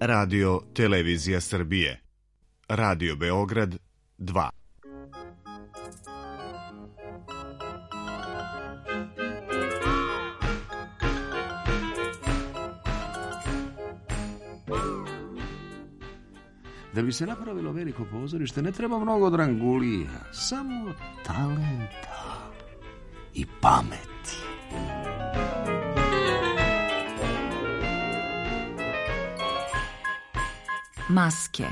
Radio Televizija Srbije. Radio Beograd 2. Da bi se napravilo veliko pozorište ne treba mnogo drangulija, samo talenta i pameti. Maske.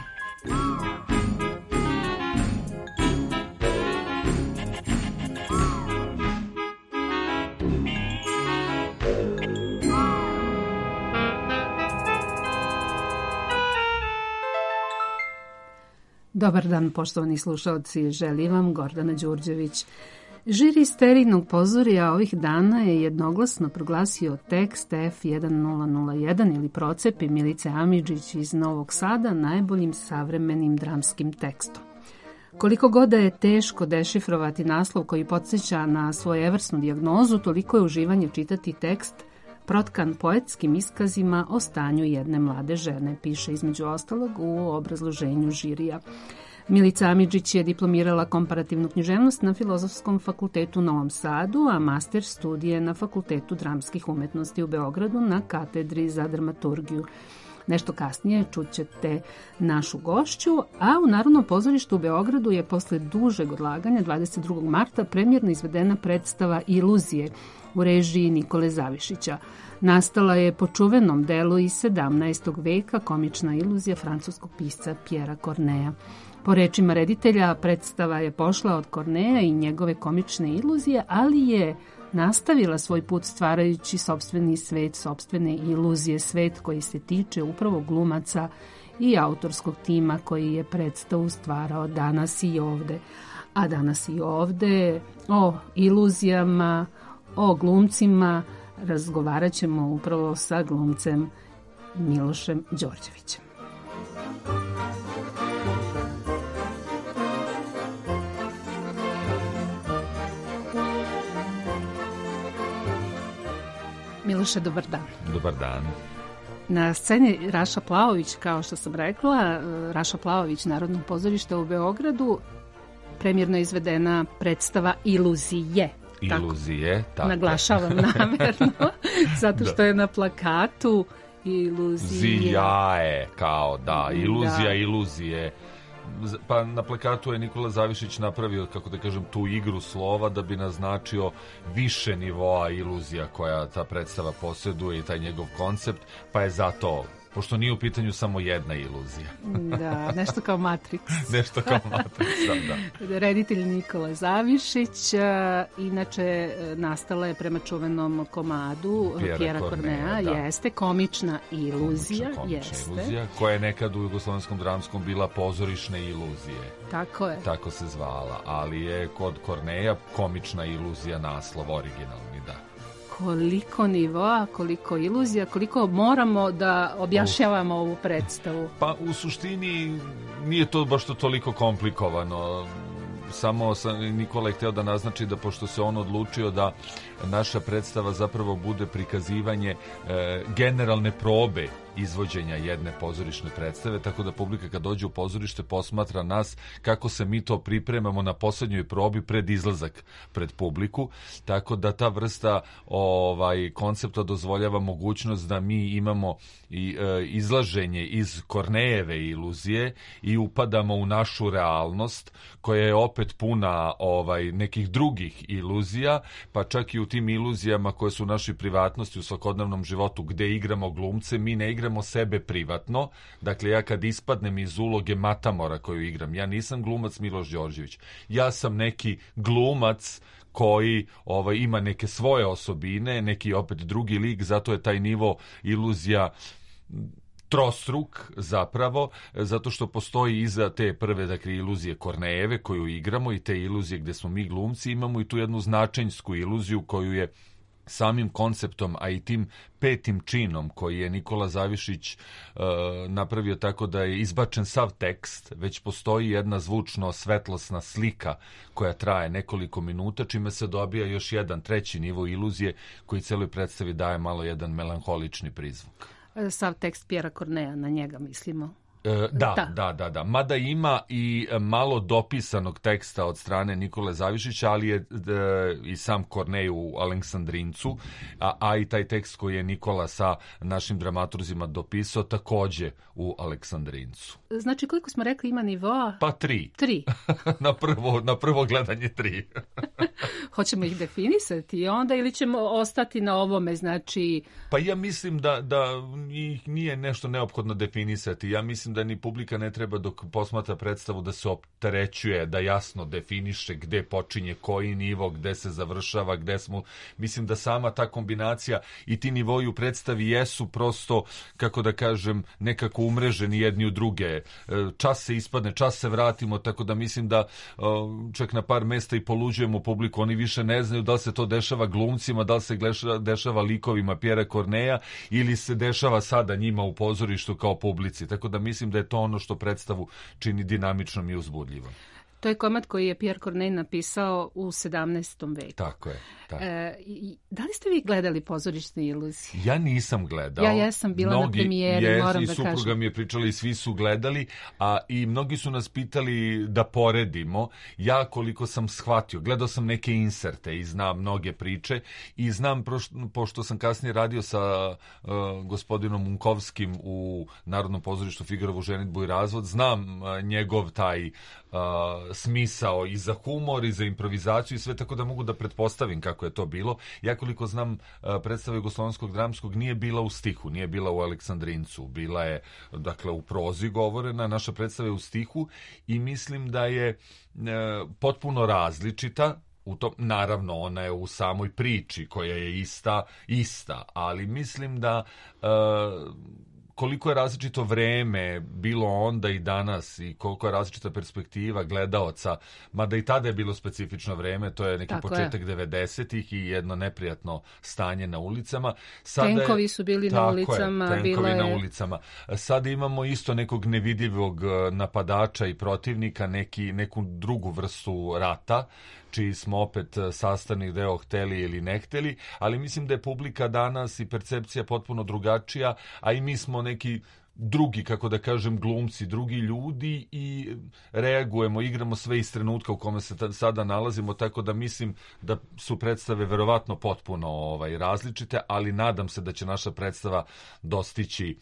Dobar dan, poštovani slušalci, želi vam Gordana Đurđević. Žiri Sterijnog pozorija ovih dana je jednoglasno proglasio tekst F1001 ili Procepi Milice Amidžić iz Novog Sada najboljim savremenim dramskim tekstom. Koliko god da je teško dešifrovati naslov koji podsjeća na svojevrsnu dijagnozu, toliko je uživanje čitati tekst protkan poetskim iskazima o stanju jedne mlade žene, piše između ostalog u obrazloženju žirija. Milica Amidžić je diplomirala komparativnu književnost na Filozofskom fakultetu u Novom Sadu, a master studije na Fakultetu dramskih umetnosti u Beogradu na katedri za dramaturgiju. Nešto kasnije čućete našu gošću, a u Narodnom pozorištu u Beogradu je posle dužeg odlaganja 22. marta premijerno izvedena predstava Iluzije u režiji Nikole Zavišića. Nastala je po čuvenom delu iz 17. veka komična iluzija francuskog pisca Pjera Korneja. Po rečima reditelja, predstava je pošla od Korneja i njegove komične iluzije, ali je nastavila svoj put stvarajući sopstveni svet, sopstvene iluzije, svet koji se tiče upravo glumaca i autorskog tima koji je predstavu stvarao Danas i ovde. A danas i ovde o iluzijama, o glumcima razgovarat ćemo upravo sa glumcem Milošem Đorđevićem. Miloše, dobar dan. Dobar dan. Na sceni Raša Plaović, kao što sam rekla, Raša Plaović, Narodno pozorište u Beogradu, premijerno izvedena predstava Iluzije. Iluzije, tako. Naglašavam namerno, zato što je na plakatu Iluzije. Kao, da, iluzija, iluzije. Pa na plakatu je Nikola Zavišić napravio, kako da kažem, tu igru slova da bi naznačio više nivoa iluzija koja ta predstava posjeduje i taj njegov koncept, pa je zato, pošto nije u pitanju samo jedna iluzija. Da, nešto kao Matrix. Nešto kao Matrix, da. Reditelj Nikola Zavišić, inače nastala je prema čuvenom komadu Pjera Korneja, jeste, komična iluzija, iluzija, koja je nekad u jugoslovenskom dramskom bila pozorišne iluzije. Tako je. Tako se zvala, ali je kod Korneja komična iluzija naslov, originalni, da. Koliko nivoa, koliko iluzija, koliko moramo da objašnjavamo ovu predstavu? Pa u suštini nije to baš to toliko komplikovano. Samo Nikola je hteo da naznači da pošto se on odlučio da naša predstava zapravo bude prikazivanje generalne probe izvođenja jedne pozorišne predstave, tako da publika kad dođe u pozorište posmatra nas kako se mi to pripremamo na poslednjoj probi pred izlazak pred publiku, tako da ta vrsta koncepta dozvoljava mogućnost da mi imamo i izlaženje iz Kornejeve iluzije i upadamo u našu realnost koja je opet puna nekih drugih iluzija, pa čak i u tim iluzijama koje su u našoj privatnosti u svakodnevnom životu gde igramo glumce, mi ne igramo sebe privatno. Dakle, ja kad ispadnem iz uloge Matamora koju igram, ja nisam glumac Miloš Đorđević. Ja sam neki glumac koji ima neke svoje osobine, neki opet drugi lik, zato je taj nivo iluzija trostruk zapravo, zato što postoji iza te prve, dakle, iluzije Kornejeve koju igramo i te iluzije gde smo mi glumci, imamo i tu jednu značenjsku iluziju koju je samim konceptom, a i tim petim činom koji je Nikola Zavišić napravio tako da je izbačen sav tekst, već postoji jedna zvučno svetlosna slika koja traje nekoliko minuta, čime se dobija još jedan treći nivo iluzije koji celoj predstavi daje malo jedan melanholični prizvuk. sav tekst Pjera Corneja, na njega mislimo. Da. Mada ima i malo dopisanog teksta od strane Nikole Zavišića, ali je i sam Kornej u Aleksandrincu, a i taj tekst koji je Nikola sa našim dramaturzima dopisao takođe u Aleksandrincu. Znači, koliko smo rekli ima nivoa? Pa 3. 3. na prvo gledanje 3. Hoćemo ih definisati onda ili ćemo ostati na ovome, znači... Pa ja mislim da ih nije nešto neophodno definisati. Ja mislim da ni publika ne treba dok posmatra predstavu da se opterećuje, da jasno definiše gde počinje koji nivo, gde se završava, gde smo... Mislim da sama ta kombinacija i ti nivoji u predstavi jesu prosto, kako da kažem, nekako umreženi jedni u druge. Čas se ispadne, čas se vratimo, tako da mislim da čak na par mesta i poluđujemo publiku. Oni više ne znaju da li se to dešava glumcima, da li se dešava likovima Pjera Corneja ili se dešava sada njima u pozorištu kao publici. Tako da mislim da je to ono što predstavu čini dinamičnom i uzbudljivom. To je komad koji je Pierre Corneille napisao u 17. veku. Tako je. Da li ste vi gledali Pozorišne iluzije? Ja nisam gledao. Ja jesam bila na premijeri, moram da kažem. I supruga mi je pričala i svi su gledali, a i mnogi su nas pitali da poredimo. Ja koliko sam shvatio, gledao sam neke inserte i znam mnoge priče i znam, pošto sam kasnije radio sa gospodinom Munkovskim u Narodnom pozorištu Figarovu ženidbu i razvod, znam njegov taj smisao i za humor i za improvizaciju i sve, tako da mogu da pretpostavim kako je to bilo. Ja koliko znam, predstava Jugoslovenskog dramskog nije bila u stihu, nije bila u Aleksandrincu, bila je, dakle, u prozi govorena, naša predstava je u stihu i mislim da je potpuno različita. Naravno, ona je u samoj priči koja je ista, ali mislim da koliko je različito vreme bilo onda i danas i koliko je različita perspektiva gledaoca, mada i tada je bilo specifično vreme, to je neki početak 90-ih i jedno neprijatno stanje na ulicama. Tenkovi su bili na ulicama. Na ulicama. Sada imamo isto nekog nevidljivog napadača i protivnika, neku drugu vrstu rata, čiji smo opet sastavni deo hteli ili ne hteli, ali mislim da je publika danas i percepcija potpuno drugačija, a i mi smo neki drugi, kako da kažem, glumci, drugi ljudi i reagujemo, igramo sve iz trenutka u kome se sada nalazimo, tako da mislim da su predstave verovatno potpuno različite, ali nadam se da će naša predstava dostići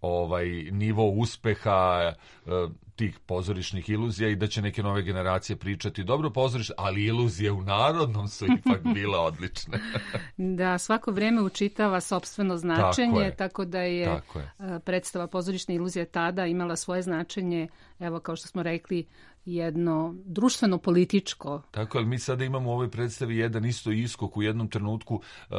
nivo uspeha tih pozorišnih iluzija i da će neke nove generacije pričati dobro pozorište, ali iluzije u Narodnom su ipak bile odlične. Da, svako vreme učitava sopstveno značenje, tako da je predstava Pozorišne iluzije tada imala svoje značenje, evo kao što smo rekli, jedno društveno-političko. Tako, ali mi sada imamo u ovoj predstavi jedan isto iskok. U jednom trenutku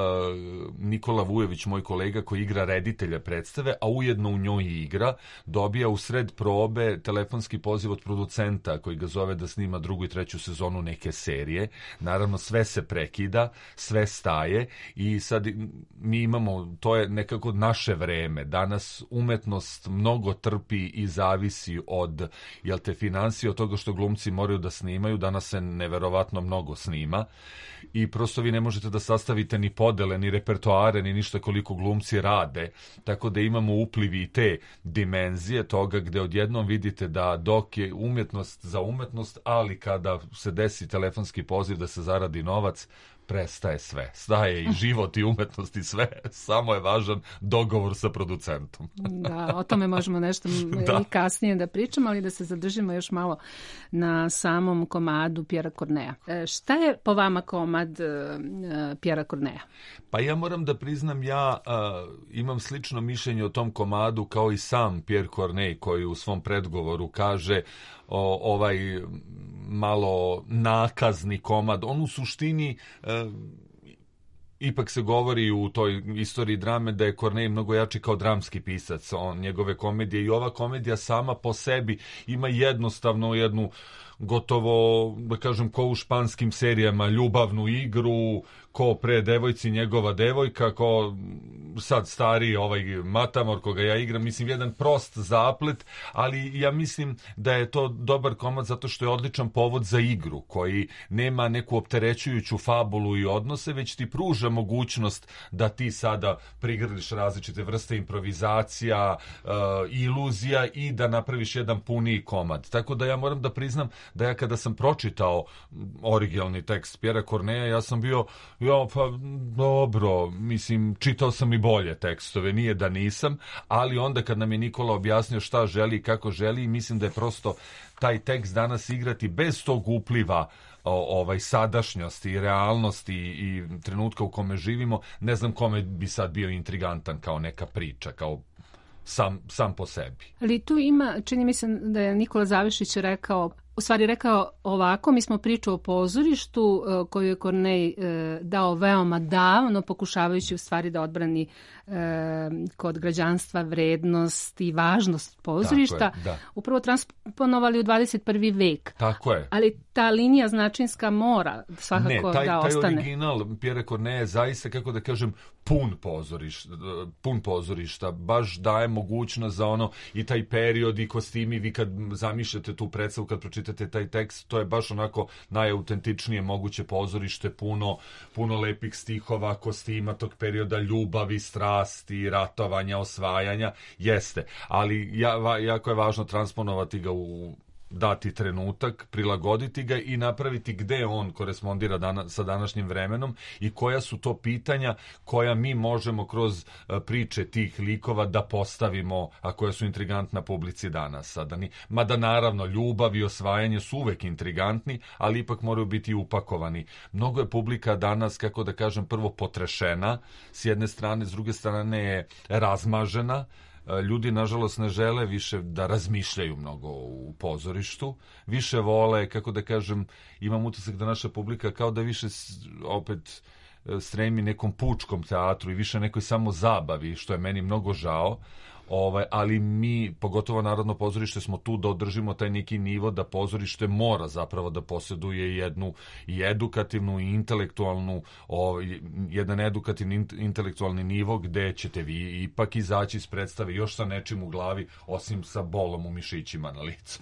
Nikola Vujović, moj kolega koji igra reditelja predstave, a ujedno u njoj igra, dobija u sred probe telefonski poziv od producenta koji ga zove da snima 2. i 3. sezonu neke serije. Naravno, sve se prekida, sve staje i sad mi imamo, to je nekako naše vreme. Danas umetnost mnogo trpi i zavisi od, financije, od toga što glumci moraju da snimaju. Danas se neverovatno mnogo snima i prosto vi ne možete da sastavite ni podele, ni repertoare, ni ništa koliko glumci rade, tako da imamo uplivi i te dimenzije toga gde odjednom vidite da dok je umjetnost za umjetnost, ali kada se desi telefonski poziv da se zaradi novac, prestaje sve. Staje i život i umetnost i sve. Samo je važan dogovor sa producentom. Da, o tome možemo nešto i kasnije da pričamo, ali da se zadržimo još malo na samom komadu Pjera Corneja. Šta je po vama komad Pjera Corneja? Pa ja moram da priznam, ja imam slično mišljenje o tom komadu kao i sam Pierre Corneille, koji u svom predgovoru kaže ovaj malo nakazni komad. On u suštini ipak se govori u toj istoriji drame da je Corneille mnogo jači kao dramski pisac. Njegove komedije i ova komedija sama po sebi ima jednostavno jednu gotovo, da kažem, ko u španskim serijama, ljubavnu igru, ko pre devojci njegova devojka, ko sad stariji Matamor koga ja igram, mislim jedan prost zaplet, ali ja mislim da je to dobar komad zato što je odličan povod za igru, koji nema neku opterećujuću fabulu i odnose, već ti pruža mogućnost da ti sada prigrliš različite vrste improvizacija, iluzija i da napraviš jedan puniji komad. Tako da ja moram da priznam da ja kada sam pročitao originalni tekst Pjera Korneja, ja sam bio, pa dobro, mislim, čitao sam i bolje tekstove, nije da nisam, ali onda kad nam je Nikola objasnio šta želi i kako želi, mislim da je prosto taj tekst danas igrati bez tog upliva sadašnjosti i realnosti i trenutka u kome živimo, ne znam kome bi sad bio intrigantan kao neka priča, kao sam po sebi. Ali tu ima, čini mi se da je Nikola Zavišić rekao ovako, mi smo priču o pozorištu koju je Kornej dao veoma davno, pokušavajući u stvari da odbrani kod građanstva vrednost i važnost pozorišta, upravo transponovali u 21. vek. Tako je. Ali ta linija značinska mora svakako da ostane. Taj original Pjera Korneja je zaista, kako da kažem, pun pozorišta, baš daje mogućnost za ono i taj period i kostimi. Vi kad zamišljate tu predstavu, kad pročitate taj tekst, to je baš onako najautentičnije moguće pozorište, puno lepih stihova, kostima tog perioda, ljubavi, strasti, ratovanja, osvajanja, jeste, ali jako je važno transponovati ga u dati trenutak, prilagoditi ga i napraviti gde on korespondira sa današnjim vremenom i koja su to pitanja koja mi možemo kroz priče tih likova da postavimo, a koja su intrigantna publici danas. Mada naravno ljubav i osvajanje su uvek intrigantni, ali ipak moraju biti upakovani. Mnogo je publika danas, kako da kažem, prvo potrešena, s jedne strane, s druge strane je razmažena. Ljudi, nažalost, ne žele više da razmišljaju mnogo u pozorištu. Više vole, kako da kažem, imam utisak da naša publika kao da više opet stremi nekom pučkom teatru i više nekoj samo zabavi, što je meni mnogo žao. Ali mi, pogotovo Narodno pozorište, smo tu da održimo taj neki nivo da pozorište mora zapravo da posjeduje jednu i edukativnu i intelektualnu, jedan edukativni intelektualni nivo gde ćete vi ipak izaći iz predstave još sa nečim u glavi, osim sa bolom u mišićima na licu.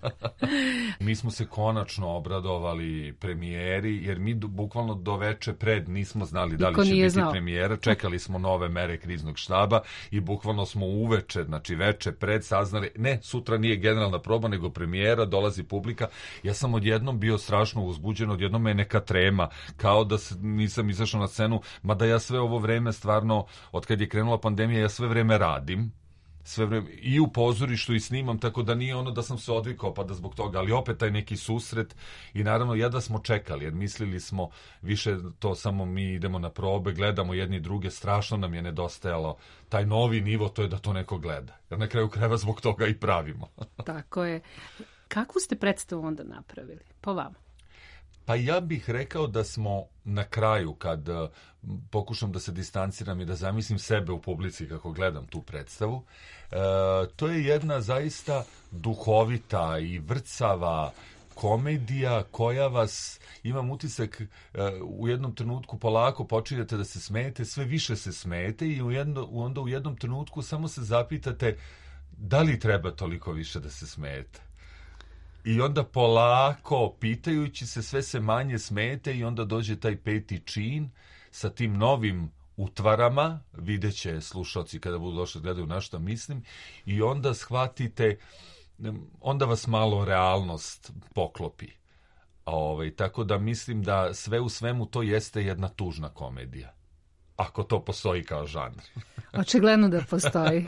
Mi smo se konačno obradovali premijeri, jer mi bukvalno do veče pred nismo znali da li će biti premijera. Čekali smo nove mere kriznog štaba i bukvalno smo uveče, znači veče pred saznali, ne, sutra nije generalna proba, nego premijera, dolazi publika. Ja sam odjednom bio strašno uzbuđen, odjednom me je neka trema, kao da nisam izašao na scenu, mada ja sve ovo vreme stvarno, od kad je krenula pandemija, ja sve vreme radim. Sve vreme, i u pozorištu i snimam, tako da nije ono da sam se odvikao pa da zbog toga, ali opet taj neki susret i naravno jedva smo čekali, jer mislili smo više to samo mi idemo na probe, gledamo jedni druge, strašno nam je nedostajalo taj novi nivo, to je da to neko gleda, jer na kraju krajeva zbog toga i pravimo. Tako je. Kakvu ste predstavu onda napravili, po vama? Pa ja bih rekao da smo na kraju, kad pokušam da se distanciram i da zamislim sebe u publici kako gledam tu predstavu, to je jedna zaista duhovita i vrcava komedija koja vas, imam utisak, u jednom trenutku polako počinjete da se smejete, sve više se smejete i onda u jednom trenutku samo se zapitate da li treba toliko više da se smejete. I onda polako, pitajući se, sve se manje smete i onda dođe taj peti čin sa tim novim utvarama, vidjet će slušalci kada budu došli gledaju na šta mislim, i onda shvatite, onda vas malo realnost poklopi. Tako da mislim da sve u svemu to jeste jedna tužna komedija. Ako to postoji kao žanr. Očigledno da postoji.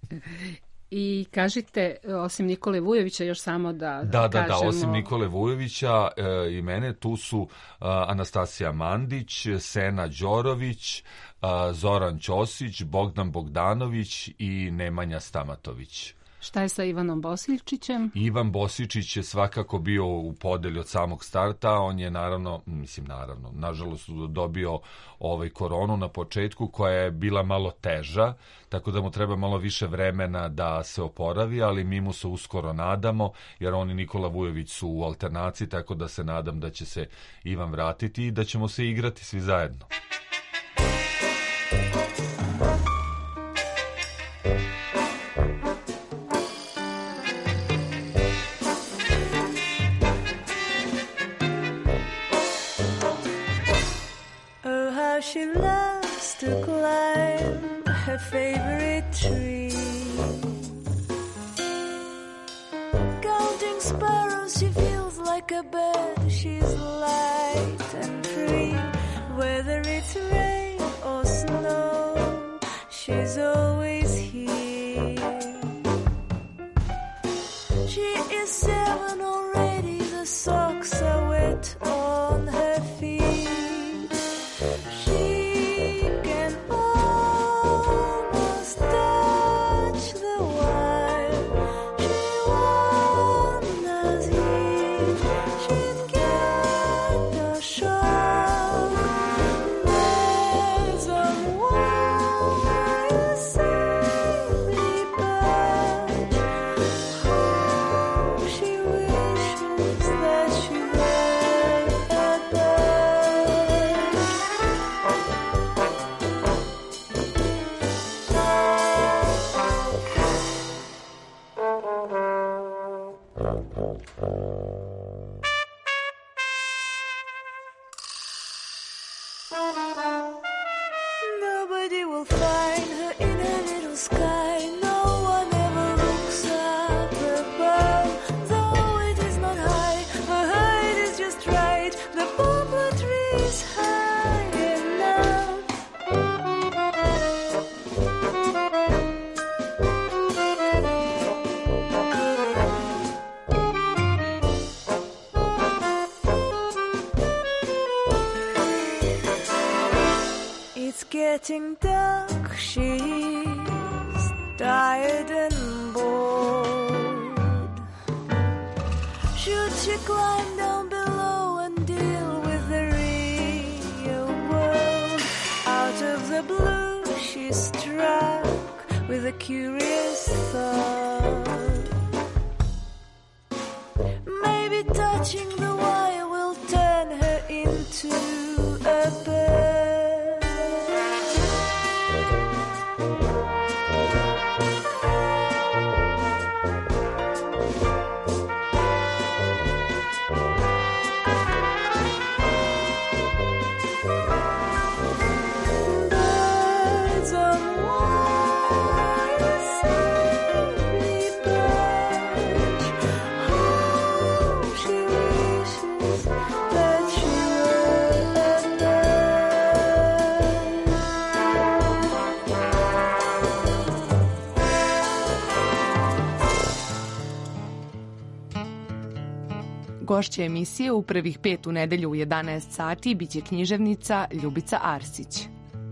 I kažite, osim Nikole Vujovića, još samo da kažemo... Da, osim Nikole Vujovića i mene, tu su Anastasija Mandić, Sena Đorović, Zoran Ćosić, Bogdan Bogdanović i Nemanja Stamatović. Šta je sa Ivanom Bosiljčićem? Ivan Bosiljčić je svakako bio u podeli od samog starta. On je nažalost dobio koronu na početku koja je bila malo teža, tako da mu treba malo više vremena da se oporavi, ali mi mu se uskoro nadamo, jer on i Nikola Vujović su u alternaciji, tako da se nadam da će se Ivan vratiti i da ćemo se igrati svi zajedno. She loves favorite tree. Counting sparrows, she feels like a bird. She's light and free. Whether it's rain or snow, she's always here. She is 7 already, the socks are wet on her feet. She can almost touch the wire. She wonders if she'd get a shock. There's a wire safely perched. Oh, she wishes that she were a bird. Nobody will find her in her little sky. No one ever looks up above. Though it is not high, her height is just right. The poplar tree is high enough. It's getting dark, she's tired and bored. Should she climb down below and deal with the real world? Out of the blue, she's struck with a curious thought. Maybe touching the wire will turn her into a bird. Birds on wire safely perched. Oh, she wishes that she were a bird. Gošća emisije u prvih 5 u nedelju u 11 sati biće književnica Ljubica Arsić.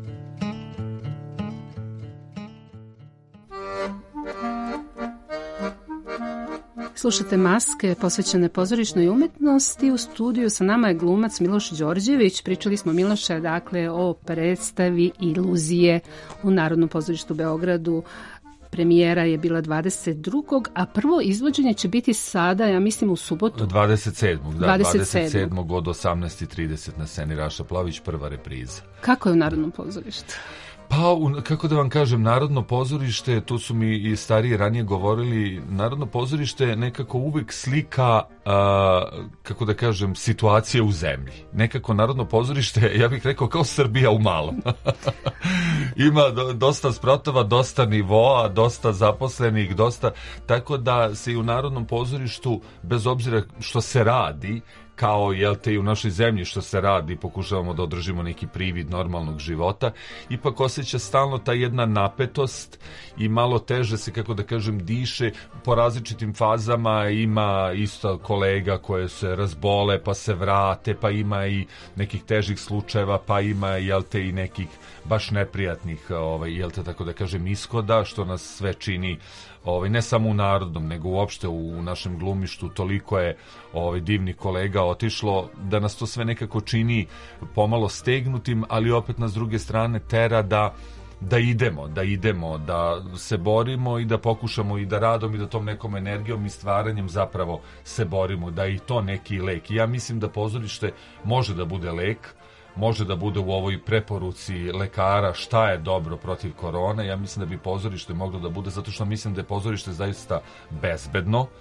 Slušate Maske posvećene pozorišnoj umetnosti. U studiju sa nama je glumac Miloš Đorđević. Pričali smo, Miloše, dakle, o predstavi Iluzije u Narodnom pozorištu u Beogradu. Premijera je bila 22. a prvo izvođenje će biti sada, ja mislim, u subotu. 27. 27. od 18:30 na sceni Raša Plavić, prva repriza. Kako je u Narodnom pozorištu? Pa, kako da vam kažem, Narodno pozorište, to su mi i stariji ranije govorili, Narodno pozorište nekako uvek slika, kako da kažem, situacije u zemlji. Nekako Narodno pozorište, ja bih rekao, kao Srbija u malom. Ima dosta sprotova, dosta nivoa, dosta zaposlenih, dosta, tako da se i u Narodnom pozorištu, bez obzira što se radi, kao, jel te, i u našoj zemlji što se radi, pokušavamo da održimo neki privid normalnog života, ipak osjeća stalno ta jedna napetost i malo teže se, kako da kažem, diše po različitim fazama. Ima isto kolega koje se razbole pa se vrate, pa ima i nekih težih slučajeva, pa ima, jel te, i nekih baš neprijatnih, jel te, tako da kažem, ishoda, što nas sve čini, ne samo u Narodnom, nego uopšte u našem glumištu. Toliko je divnih kolega otišlo da nas to sve nekako čini pomalo stegnutim, ali opet nas s druge strane tera da idemo, da se borimo i da pokušamo i da radom i da tom nekom energijom i stvaranjem zapravo se borimo, da je i to neki lek. I ja mislim da pozorište može da bude lek, može da bude u ovoj preporuci lekara šta je dobro protiv korone. Ja mislim da bi pozorište moglo da bude, zato što mislim da je pozorište zaista bezbedno,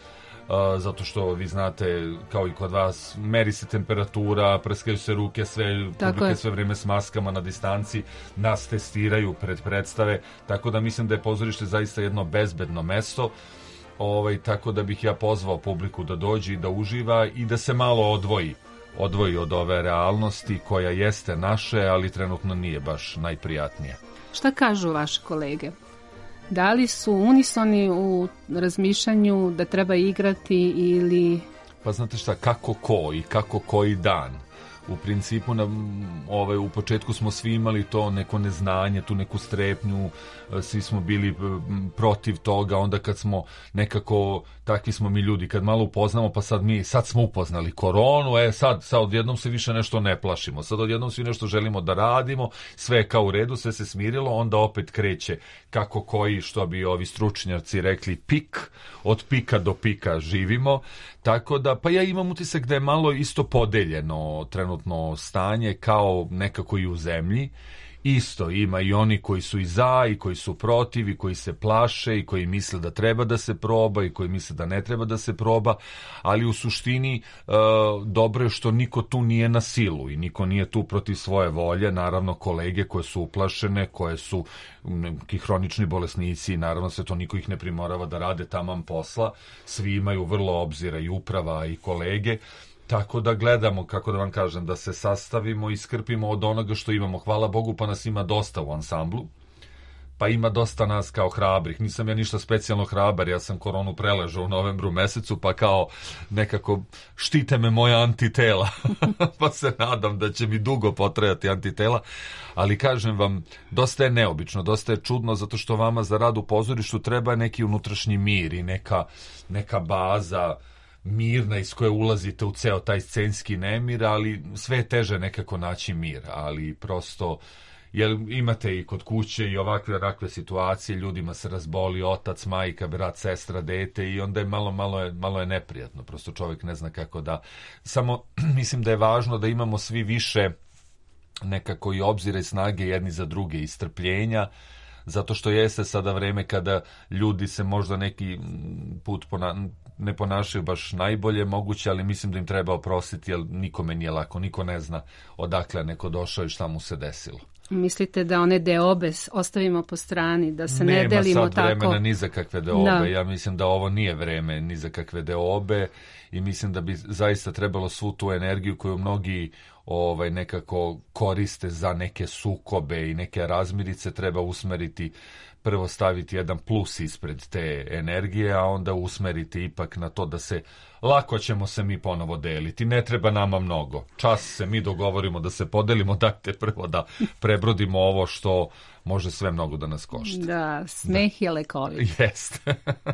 zato što vi znate, kao i kod vas, meri se temperatura, prskaju se ruke, publike sve vreme s maskama na distanci, nas testiraju pred predstave, tako da mislim da je pozorište zaista jedno bezbedno mesto, tako da bih ja pozvao publiku da dođe i da uživa i da se malo odvoji od ove realnosti koja jeste naše, ali trenutno nije baš najprijatnije. Šta kažu vaše kolege? Da li su unisoni u razmišljanju da treba igrati ili... Pa znate šta, kako ko i kako koji dan. U principu u početku smo svi imali to neko neznanje, tu neku strepnju, svi smo bili protiv toga, onda kad smo nekako, takvi smo mi ljudi, kad malo upoznamo, pa sad smo upoznali koronu, sad odjednom se više nešto ne plašimo, sad odjednom svi nešto želimo da radimo, sve je kao u redu, sve se smirilo, onda opet kreće kako koji, što bi ovi stručnjaci rekli, pik, od pika do pika živimo, tako da, pa ja imam utisak da je malo isto podeljeno trenutno stanje kao nekako i u zemlji. Isto ima i oni koji su i za i koji su protiv i koji se plaše i koji misle da treba da se proba i koji misle da ne treba da se proba, ali u suštini dobro je što niko tu nije na silu i niko nije tu protiv svoje volje, naravno kolege koje su uplašene, koje su neki hronični bolesnici, naravno se to niko ih ne primorava da rade taman posla, svi imaju vrlo obzira i uprava i kolege. Tako da gledamo, kako da vam kažem, da se sastavimo i skrpimo od onoga što imamo. Hvala Bogu, pa nas ima dosta u ansamblu. Pa ima dosta nas kao hrabrih. Nisam ja ništa specijalno hrabar, ja sam koronu preležao u novembru mesecu, pa kao nekako štite me moja antitela. Pa se nadam da će mi dugo potrajati antitela. Ali kažem vam, dosta je neobično, dosta je čudno, zato što vama za rad u pozorištu treba neki unutrašnji mir i neka baza mirna iz koje ulazite u ceo taj scenski nemir, ali sve je teže nekako naći mir, ali prosto jer imate i kod kuće i ovakve situacije, ljudima se razboli otac, majka, brat, sestra, dete i onda je malo je neprijatno, prosto čovjek ne zna kako da, samo mislim da je važno da imamo svi više nekako i obzira i snage jedni za druge i strpljenja, zato što jeste sada vreme kada ljudi se možda neki put ne ponašaju baš najbolje moguće, ali mislim da im treba oprostiti, jer nikome nije lako, niko ne zna odakle neko došao i šta mu se desilo. Mislite da one deobe ostavimo po strani, da se ne delimo tako? Nema sad vremena ni za kakve deobe. Da. Ja mislim da ovo nije vreme ni za kakve deobe i mislim da bi zaista trebalo svu tu energiju koju mnogi nekako koriste za neke sukobe i neke razmirice treba usmeriti, prvo staviti jedan plus ispred te energije, a onda usmeriti ipak na to da se lako ćemo se mi ponovo deliti, ne treba nama mnogo. Čas se mi dogovorimo da se podelimo, dajte prvo da prebrodimo ovo što može sve mnogo da nas košta. Da, smeh je lekovit. Jeste.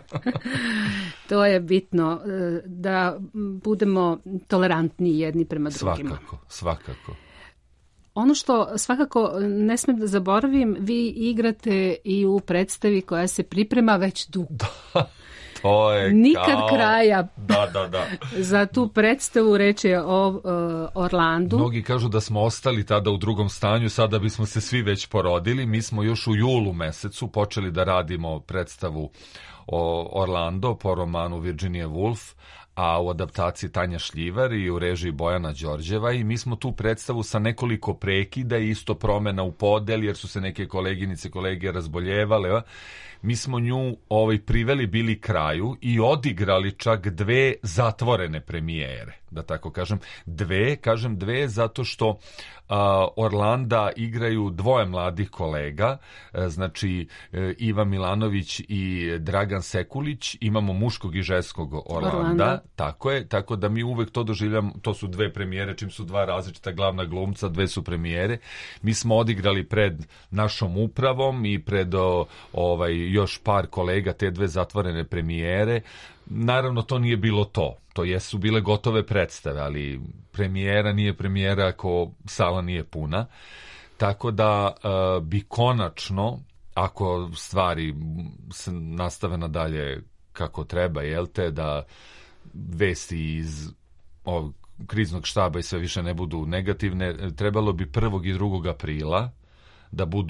To je bitno, da budemo tolerantni jedni prema drugima. Svakako. Ono što svakako ne smem da zaboravim, vi igrate i u predstavi koja se priprema već dugo. To je nikad kraja. Da. Za tu predstavu reč je o Orlandu. Mnogi kažu da smo ostali tada u drugom stanju, sada bismo se svi već porodili. Mi smo još u julu mesecu počeli da radimo predstavu o Orlando po romanu Virginia Woolf, a u adaptaciji Tanja Šljivar i u režiji Bojana Đorđeva, i mi smo tu predstavu sa nekoliko prekida i isto promena u podeli, jer su se neke koleginice i kolege razboljevale. Mi smo nju priveli bili kraju i odigrali čak 2 zatvorene premijere, da tako kažem. Dve zato što Orlanda igraju 2 mladih kolega, znači Iva Milanović i Dragan Sekulić, imamo muškog i ženskog Orlanda. Tako da mi uvek to doživljamo, to su 2 premijere, čim su 2 različita glavna glumca, 2 su premijere. Mi smo odigrali pred našom upravom i pred još par kolega te 2 zatvorene premijere. Naravno, to nije bilo to. To jesu bile gotove predstave, ali premijera nije premijera ako sala nije puna. Tako da bi konačno, ako stvari se nastave nadalje kako treba, da vesti iz ovog kriznog štaba i sve više ne budu negativne, trebalo bi 1. i 2. aprila da budu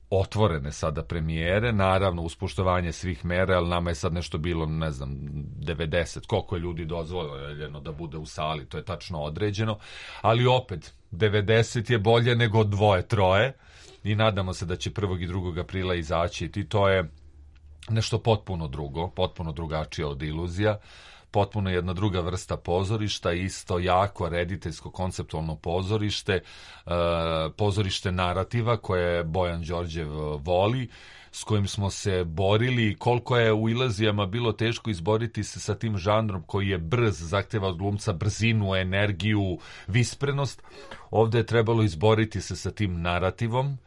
otvorene sada premijere, naravno uz poštovanje svih mera, ali nama je sad nešto bilo, ne znam, 90, koliko je ljudi dozvoljeno da bude u sali, to je tačno određeno, ali opet, 90 je bolje nego 2-3 i nadamo se da će 1. i 2. aprila izaći i to je nešto potpuno drugo, potpuno drugačije od iluzija, potpuno jedna druga vrsta pozorišta, isto jako rediteljsko konceptualno pozorište, pozorište narativa koje Bojan Đorđev voli, s kojim smo se borili, koliko je u iluzijama bilo teško izboriti se sa tim žanrom koji je brz, zahteva od glumca brzinu, energiju, visprenost. Ovdje je trebalo izboriti se sa tim narativom,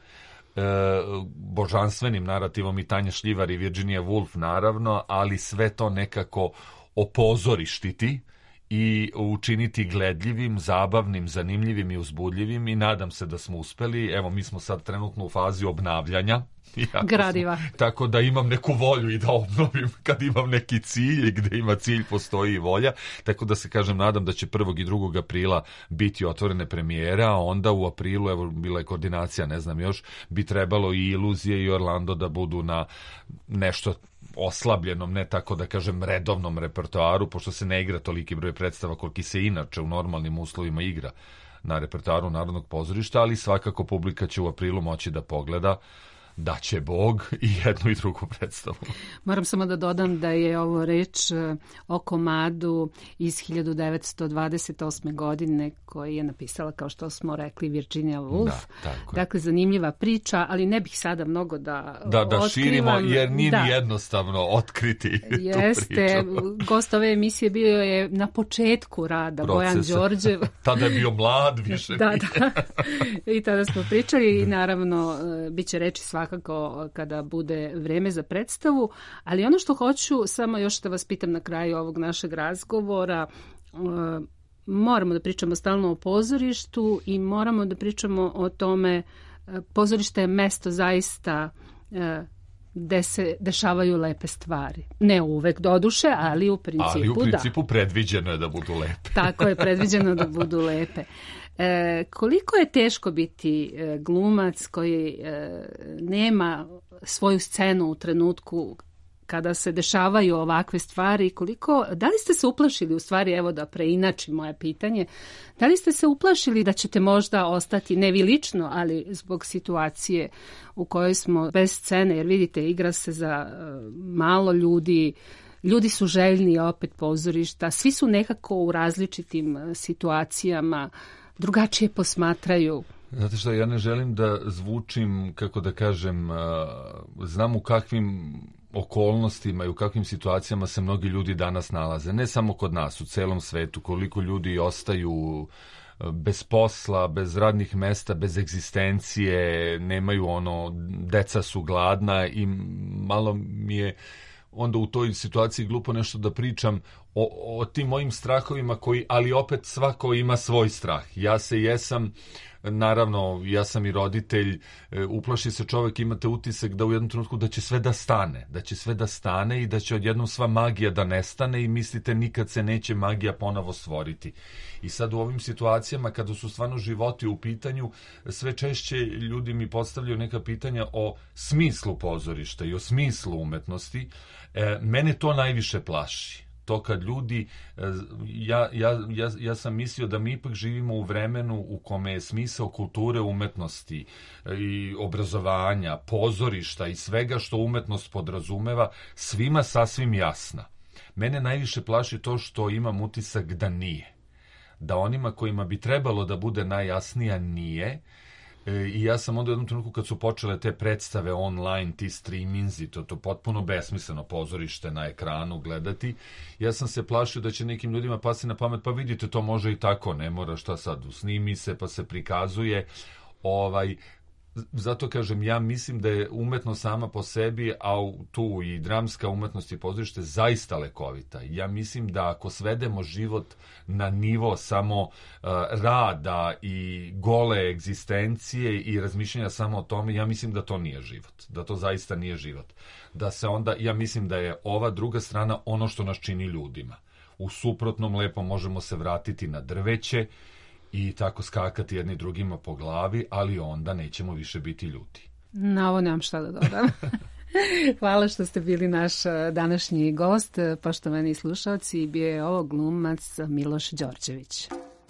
božanstvenim narativom i Tanja Šljivar i Virginia Woolf naravno, ali sve to nekako opozorištiti i učiniti gledljivim, zabavnim, zanimljivim i uzbudljivim i nadam se da smo uspeli. Evo, mi smo sad trenutno u fazi obnavljanja. Gradiva. Tako da imam neku volju i da obnovim kad imam neki cilj i gde ima cilj postoji i volja. Tako da se kažem, nadam da će 1. i 2. aprila biti otvorene premijere, a onda u aprilu, evo bila je koordinacija, ne znam još, bi trebalo i Iluzije i Orlando da budu na nešto oslabljenom, ne tako da kažem redovnom repertoaru, pošto se ne igra toliki broj predstava koliki se inače u normalnim uslovima igra na repertoaru Narodnog pozorišta, ali svakako publika će u aprilu moći da pogleda da će Bog i jednu i drugu predstavu. Moram samo da dodam da je ovo reč o komadu iz 1928. godine koji je napisala, kao što smo rekli, Virginia Woolf. Dakle, zanimljiva priča, ali ne bih sada mnogo da širimo, jer nije ni jednostavno otkriti Jeste, tu priču. Gost ove emisije bio je na početku rada Bojan Đorđev. Tada je bio mlad više. Da. I tada smo pričali i naravno bit će reči svakako kada bude vreme za predstavu, ali ono što hoću samo još da vas pitam na kraju ovog našeg razgovora, moramo da pričamo stalno o pozorištu i moramo da pričamo o tome, pozorište je mesto zaista gde se dešavaju lepe stvari. Ne uvek doduše, ali u principu da. Ali u principu predviđeno je da budu lepe. Tako je, predviđeno da budu lepe. Koliko je teško biti glumac koji nema svoju scenu u trenutku kada se dešavaju ovakve stvari, da li ste se uplašili, u stvari, evo da preinačim moje pitanje, da li ste se uplašili da ćete možda ostati, ne vi lično, ali zbog situacije u kojoj smo bez scene, jer vidite, igra se za malo ljudi, ljudi su željni opet pozorišta, svi su nekako u različitim situacijama, drugačije posmatraju. Znate što, ja ne želim da zvučim, kako da kažem, znam u kakvim okolnostima i u kakvim situacijama se mnogi ljudi danas nalaze. Ne samo kod nas, u celom svetu, koliko ljudi ostaju bez posla, bez radnih mesta, bez egzistencije, nemaju deca su gladna i malo mi je onda u toj situaciji glupo nešto da pričam o tim mojim strahovima ali opet svako ima svoj strah. Ja se jesam, naravno, ja sam i roditelj, uplaši se čovjek, imate utisak da u jednom trenutku da će sve da stane i da će odjednom sva magija da nestane i mislite nikad se neće magija ponovo stvoriti. I sad u ovim situacijama kada su stvarno životi u pitanju, sve češće ljudi mi postavljaju neka pitanja o smislu pozorišta i o smislu umetnosti. Mene to najviše plaši. To kad ljudi, ja sam mislio da mi ipak živimo u vremenu u kome je smisao kulture, umetnosti i obrazovanja, pozorišta i svega što umetnost podrazumeva svima sasvim jasna. Mene najviše plaši to što imam utisak da nije. Da onima kojima bi trebalo da bude najjasnija nije. I ja sam onda u jednom trenutku kad su počele te predstave online, ti streaminzi, to potpuno besmisleno pozorište na ekranu gledati, ja sam se plašio da će nekim ljudima pasti na pamet, pa vidite, to može i tako, ne mora, šta sad, snimi se pa se prikazuje. Zato kažem, ja mislim da je umetnost sama po sebi, a tu i dramska umetnost i pozorište zaista lekovita. Ja mislim da ako svedemo život na nivo samo rada i gole egzistencije i razmišljanja samo o tome, ja mislim da to nije život. Da to zaista nije život. Da se onda, ja mislim da je ova druga strana ono što nas čini ljudima. U suprotnom lepo možemo se vratiti na drveće i tako skakati jedni drugima po glavi, ali onda nećemo više biti ljudi. Na ovo nemam šta da dodam. Hvala što ste bili naš današnji gost. Poštovani slušalci, bio je ovo glumac Miloš Đorđević.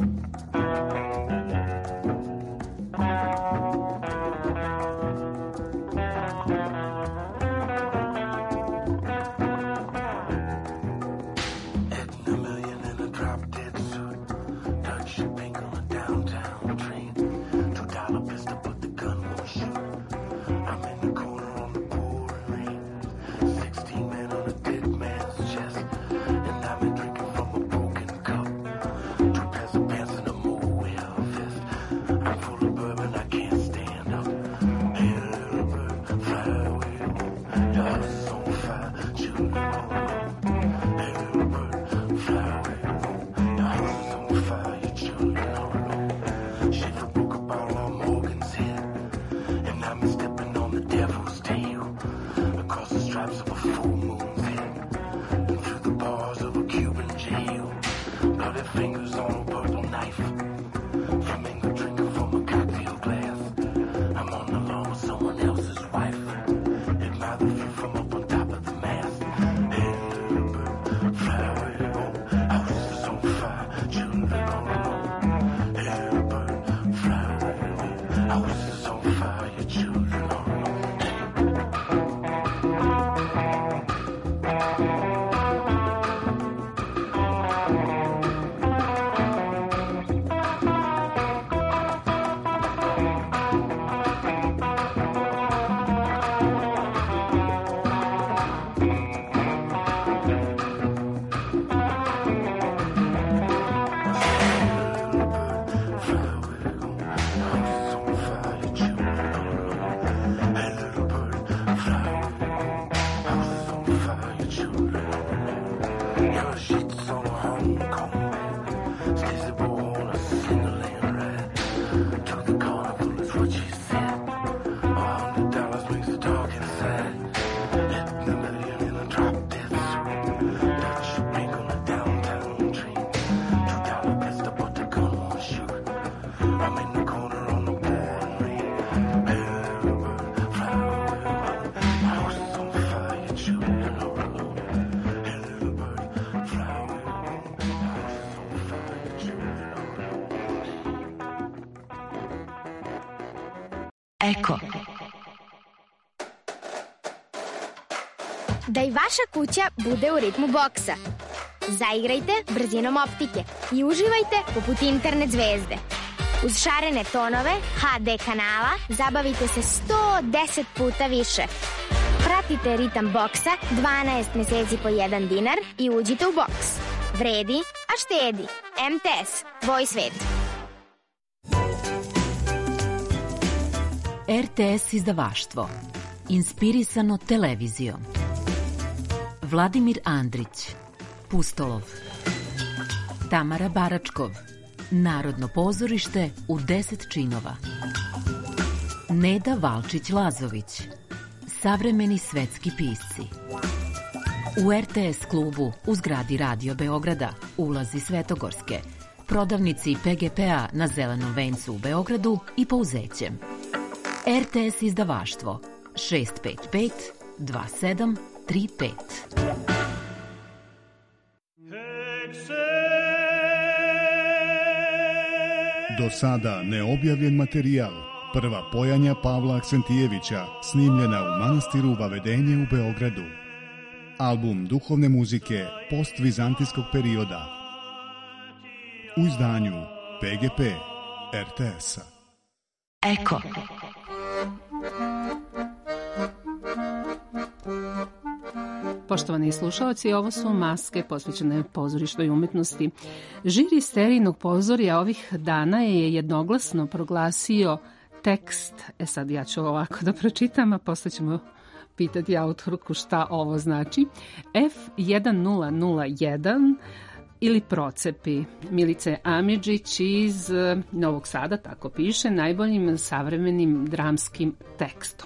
Eko. Da i vaša kuća bude u ritmu boksa. Zaigrajte brzinom optike i uživajte poput internet zvezde. Uz šarene tonove HD kanala zabavite se 110 puta više. Pratite ritam boksa 12 meseci po 1 dinar i uđite u boks. Vredi, a štedi. MTS, tvoj svet. RTS izdavaštvo. Inspirisano televizijom. Vladimir Andrić, Pustolov. Tamara Baračkov, Narodno pozorište u 10 činova. Neda Valčić-Lazović, Savremeni svetski pisci. U RTS klubu u zgradi Radio Beograda, ulazi Svetogorske, prodavnici PGP-a na Zelenom vencu u Beogradu i Pouzećem. RTS izdavaštvo 655 2735. Do sada neobjavljen materijal. Prva pojanja Pavla Aksentijevića, snimljena u manastiru Vavedenje u Beogradu. Album duhovne muzike postvizantijskog perioda. U izdanju PGP RTS-a. Eko. Poštovani slušalci, ovo su maske posvećene pozorišnoj umetnosti. Žiri Sterijnog pozorja ovih dana je jednoglasno proglasio tekst, sad ja ću ovako da pročitam, a posle ćemo pitati autorku šta ovo znači, F1001 ili Procepi, Milice Amidžić iz Novog Sada, tako piše, najboljim savremenim dramskim tekstom.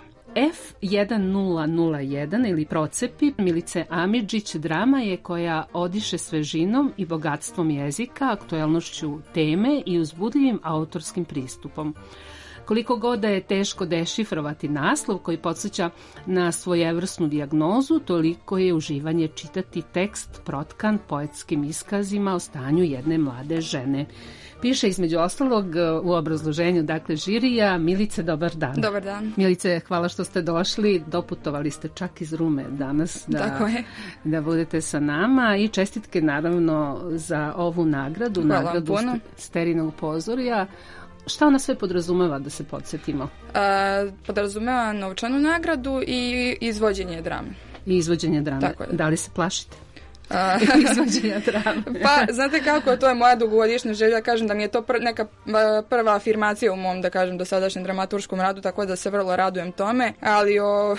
F1001 ili Procepi, Milice Amidžić, drama je koja odiše svežinom i bogatstvom jezika, aktuelnošću teme i uzbudljivim autorskim pristupom. Koliko god da je teško dešifrovati naslov koji podsjeća na svojevrsnu dijagnozu, toliko je uživanje čitati tekst protkan poetskim iskazima o stanju jedne mlade žene. Piše između ostalog u obrazloženju, dakle, žirija. Milice, dobar dan. Dobar dan. Milice, hvala što ste došli. Doputovali ste čak iz Rume danas da budete sa nama i čestitke naravno za ovu nagradu, hvala nagradu Sterinog pozorja. Šta ona sve podrazumeva, da se podsjetimo? Podrazumeva novčanu nagradu i izvođenje drame. I izvođenje drame. Tako je. Da li se plašite? Izvođenja drame. Pa, znate kako, to je moja dugogodišnja želja, kažem da mi je to neka prva afirmacija u mom, da kažem, dosadašnjem dramaturškom radu, tako da se vrlo radujem tome, ali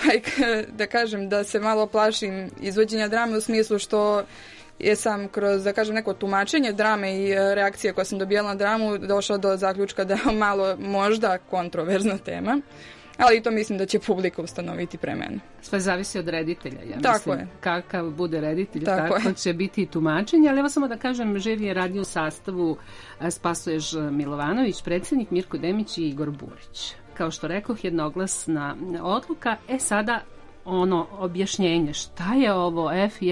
da kažem da se malo plašim izvođenja drame u smislu što sam kroz, da kažem, neko tumačenje drame i reakcije koje sam dobijala na dramu došla do zaključka da je malo možda kontroverzna tema. Ali to mislim da će publika ustanoviti pre mene. Sve zavisi od reditelja, ja tako mislim. Je. Kakav bude reditelj, tako će biti i tumačenje. Ali evo samo da kažem, žiri je radio u sastavu Spasojež Milovanović, predsjednik Mirko Demić i Igor Burić. Kao što rekoh, jednoglasna odluka. Sada objašnjenje. Šta je ovo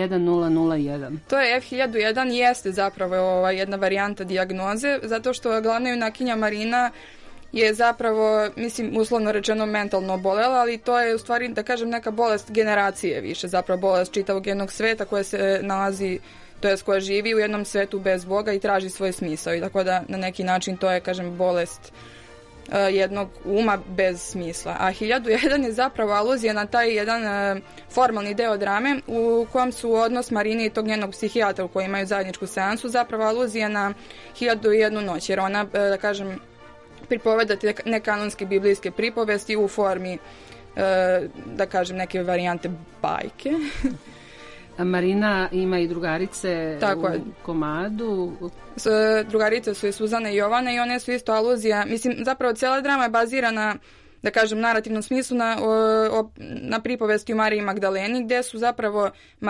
F1001? To je F1001, jeste zapravo jedna varijanta dijagnoze, zato što glavna junakinja Marina je zapravo, mislim, uslovno rečeno mentalno obolela, ali to je u stvari, da kažem, neka bolest generacije više, zapravo bolest čitavog jednog sveta koja se nalazi, to jest koja živi u jednom svetu bez Boga i traži svoj smisao. I tako da na neki način to je, kažem, bolest jednog uma bez smisla. A 1001 je zapravo aluzija na taj jedan formalni deo drame u kojem su odnos Marine i tog njenog psihijatra u kojoj imaju zajedničku seansu, zapravo aluzija na 1001 noć, jer ona, da kažem, pripovedati nekanonske biblijske pripovesti u formi, da kažem, neke varijante bajke. Marina ima i drugarice u komadu. Drugarice su i Suzana i Jovana i one su isto aluzija. Mislim, zapravo cijela drama je bazirana, da kažem, narativnom smislu na pripovesti o Mariji Magdaleni, gdje su zapravo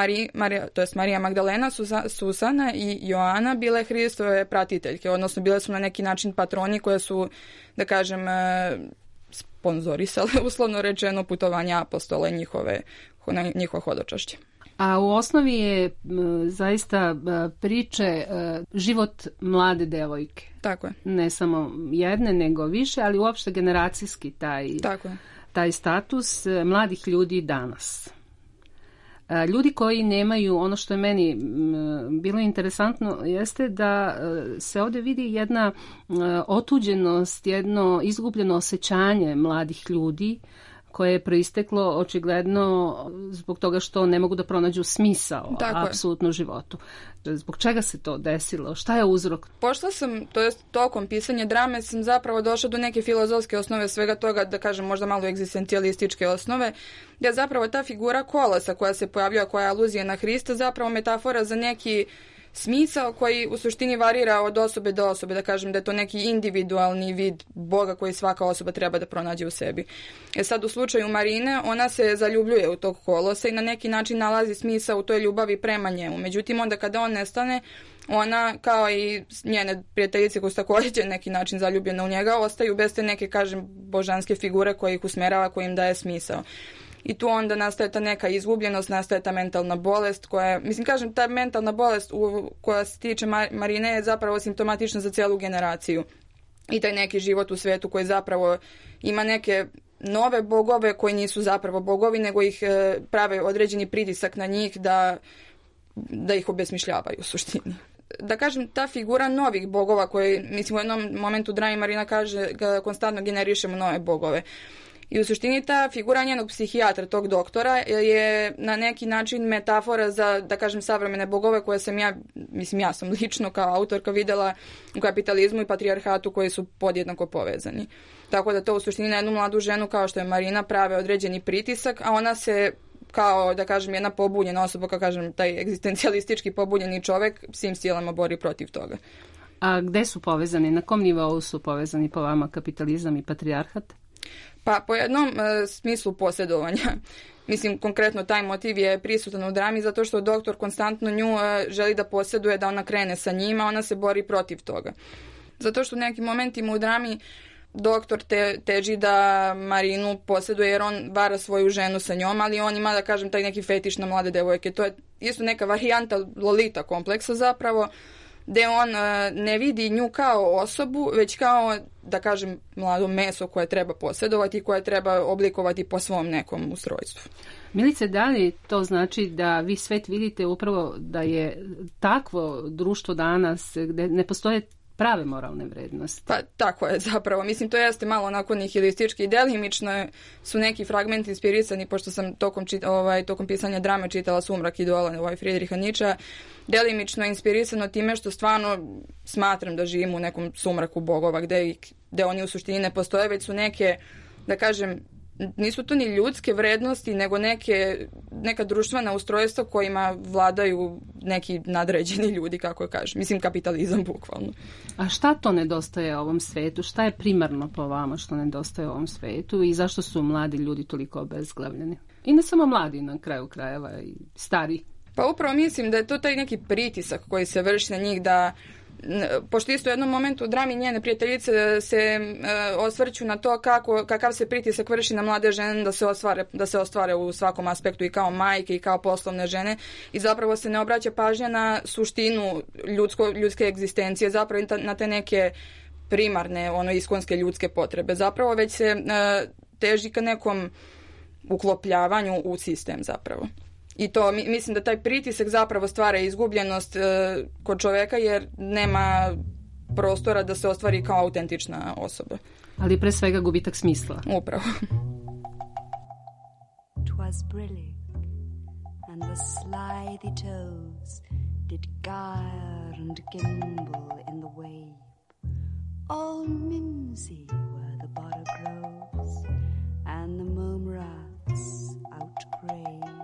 Marija Magdalena, Susana i Joana bile Hristove pratiteljke, odnosno bile su na neki način patroni koje su, da kažem, sponzorisale, uslovno rečeno, putovanja apostola i njihovo hodočašće. A u osnovi je zaista priče život mlade devojke. Tako je. Ne samo jedne, nego više, ali uopšte generacijski taj status mladih ljudi danas. Ljudi koji nemaju, ono što je meni bilo interesantno, jeste da se ovdje vidi jedna otuđenost, jedno izgubljeno osjećanje mladih ljudi koje je proisteklo očigledno zbog toga što ne mogu da pronađu smisao apsolutno u životu. Zbog čega se to desilo? Šta je uzrok? Pošto sam, to jest tokom pisanja drame, sam zapravo došla do neke filozofske osnove svega toga, da kažem možda malo egzistencijalističke osnove, gdje zapravo ta figura Kolosa koja se pojavljuje, koja je aluzija na Hrista, zapravo metafora za neki smisao koji u suštini varira od osobe do osobe, da kažem da je to neki individualni vid Boga koji svaka osoba treba da pronađe u sebi. Sad u slučaju Marine, ona se zaljubljuje u tog Kolosa i na neki način nalazi smisao u toj ljubavi prema njemu. Međutim, onda kada on nestane, ona, kao i njene prijateljice koje su također neki način zaljubljene u njega, ostaju bez te neke, kažem, božanske figure koja ih usmerava, koja im daje smisao. I tu onda nastaje ta neka izgubljenost, nastaje ta mentalna bolest koja, mislim, kažem, ta mentalna bolest koja se tiče Marine je zapravo simptomatična za cijelu generaciju. I taj neki život u svetu koji zapravo ima neke nove bogove koji nisu zapravo bogovi, nego ih prave određeni pritisak na njih da ih obesmišljavaju u suštini. Da kažem, ta figura novih bogova koji, mislim, u jednom momentu drami Marina kaže da konstantno generišemo nove bogove. I u suštini ta figura njenog psihijatra, tog doktora, je na neki način metafora za, da kažem, savremene bogove koje sam ja sam lično kao autorka vidjela u Kapitalizmu i Patrijarhatu koji su podjednako povezani. Tako da to u suštini na jednu mladu ženu kao što je Marina prave određeni pritisak, a ona se kao, da kažem, jedna pobunjena osoba, kao kažem, taj egzistencijalistički pobunjeni čovjek svim silama bori protiv toga. A gde su povezani? Na kom nivou su povezani po vama kapitalizam i patrijarhat? Pa po jednom smislu posjedovanja. Mislim, konkretno taj motiv je prisutan u drami zato što doktor konstantno nju želi da posjeduje, da ona krene sa njima, ona se bori protiv toga. Zato što u nekim momentima u drami doktor teži da Marinu posjeduje jer on vara svoju ženu sa njom, ali on ima, da kažem, taj neki fetiš na mlade devojke. To je isto neka varijanta Lolita kompleksa zapravo, gde on ne vidi nju kao osobu, već kao, da kažem, mlado meso koje treba posjedovati i koje treba oblikovati po svom nekom ustrojstvu. Milice, da li to znači da vi svet vidite upravo da je takvo društvo danas gde ne postoje prave moralne vrednosti? Pa tako je zapravo. Mislim, to jeste malo onako nihilistički i delimično su neki fragmenti inspirisani, pošto sam tokom pisanja drame čitala Sumrak idola Friedricha Nietzschea, delimično inspirisano time što stvarno smatram da živimo u nekom sumraku bogova gde oni u suštini ne postoje, već su neke, da kažem, nisu to ni ljudske vrednosti, nego neka društvena ustrojstva kojima vladaju neki nadređeni ljudi, kako kažem. Mislim, kapitalizam bukvalno. A šta to nedostaje ovom svetu? Šta je primarno po vama što nedostaje ovom svetu i zašto su mladi ljudi toliko obezglavljeni? I ne samo mladi, na kraju krajeva, i stari. Pa upravo mislim da je to taj neki pritisak koji se vrši na njih, da pošto isto u jednom momentu u drami njene prijateljice se osvrću na to kakav se pritisak vrši na mlade žene da se ostvare u svakom aspektu i kao majke i kao poslovne žene i zapravo se ne obraća pažnja na suštinu ljudske egzistencije, zapravo na te neke primarne, iskonske ljudske potrebe. Zapravo već se teži ka nekom uklopljavanju u sistem zapravo. I to, mislim da taj pritisak zapravo stvara izgubljenost kod čoveka jer nema prostora da se ostvari kao autentična osoba. Ali pre svega gubitak smisla. Upravo. 'Twas brillig, and the slithy toves did gyre and gimble in the wave. All mimsy were the bottle groves, and the mome rats outgrabe.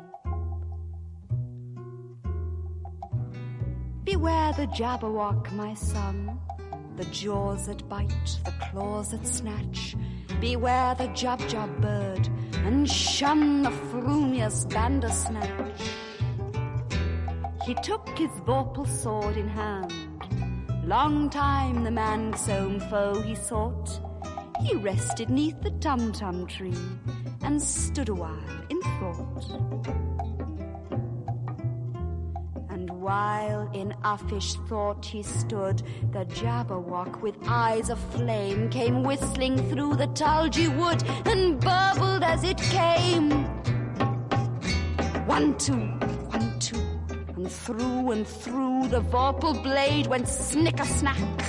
Beware the Jabberwock, my son, the jaws that bite, the claws that snatch. Beware the Jubjub bird, and shun the frumious Bandersnatch. He took his vorpal sword in hand. Long time the man-sown foe he sought. He rested 'neath the tum-tum tree, and stood a while in thought. While in uffish thought he stood, the Jabberwock with eyes of flame came whistling through the tulgey wood and burbled as it came. 1, 2, 1, 2, and through the vorpal blade went snicker-snack.